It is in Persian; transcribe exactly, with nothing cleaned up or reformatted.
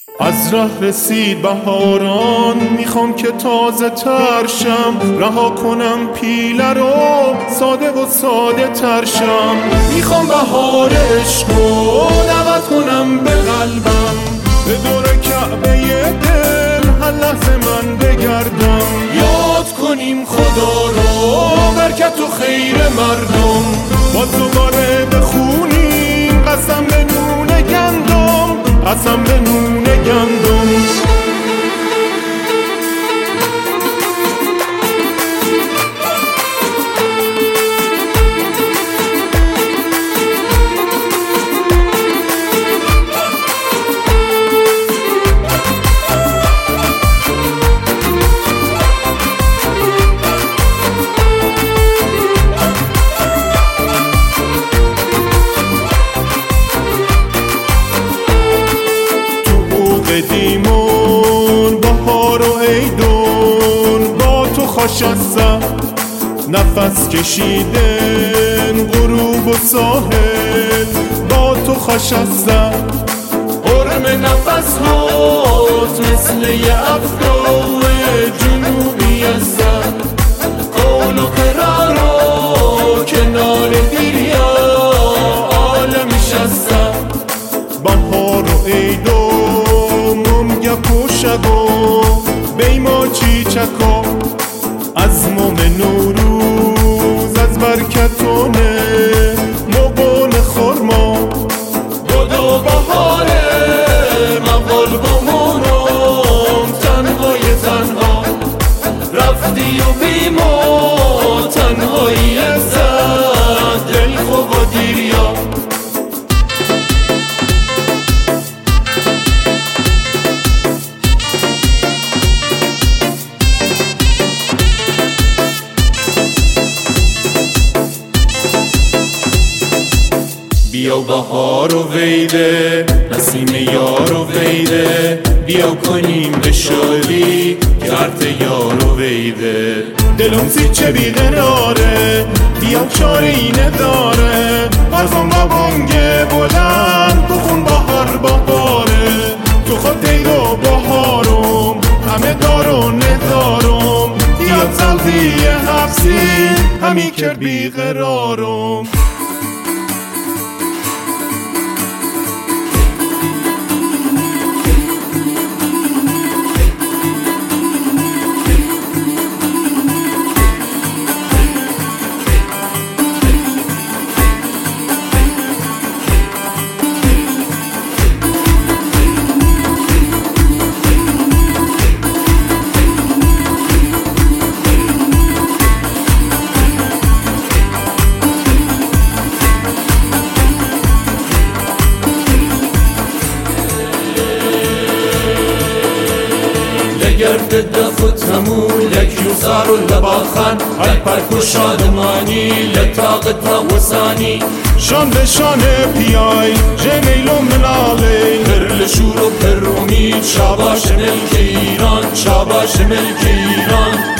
از ره رسید بهاران، میخوام که تازه ترشم، رها کنم پیله رو ساده و ساده ترشم. میخوام بهار عشقو دعوت کنم به قلبم، به دور کعبه دل هر لحظه من بگردم. یاد کنیم خدا رو، برکت و خیر مردم، باز دوباره بخونیم قسم به نون گندم، قسم به نون گندم. قدیمون بهار و عیدون با تو خوش هستم، نفس کشیدن غروب و ساحل با تو خوش هستم. قرم نفس هات مثل یه افکار جنوبی هستم، قول و قرار و کنار دریا عالمش هستم. بهار و عیدون پوشگو بیما چیچکا، از موم نوروز از برکتونه مقون خورما. بدو بهاره مقال بمونم تنهای تنها، رفتی و بیما تنهایی ازد دل خوب و دیریا. بیا بهار و ویده نسیم یار و ویده، بیا کنیم به شادی کرد یار و ویده. دلم سیچه بیقراره بیا چاری نداره، بازم با بانگ بلند بخون بهار بهاره. تو خود دید و بهارم همه دار و ندارم، بیا زلدی حبسی همی کرد بیقرارم. گرد دفت همون لك يوصار لباخان، هاي پرک و شادمانی لطاقت وسانی. شان به شان پیای جمیل و ملالی، پر لشور و پر امید شاباش ملک ایران، شاباش ملک ایران.